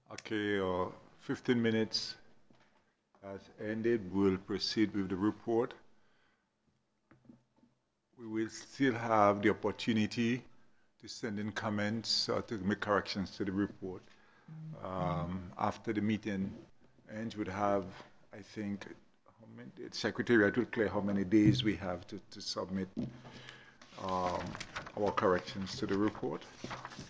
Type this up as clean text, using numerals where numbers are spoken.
Okay, 15 minutes has ended. We'll proceed with the report. We will still have the opportunity to send in comments or to make corrections to the report. After the meeting ends, we'd have, I think, the Secretariat will clear how many days we have to submit our corrections to the report.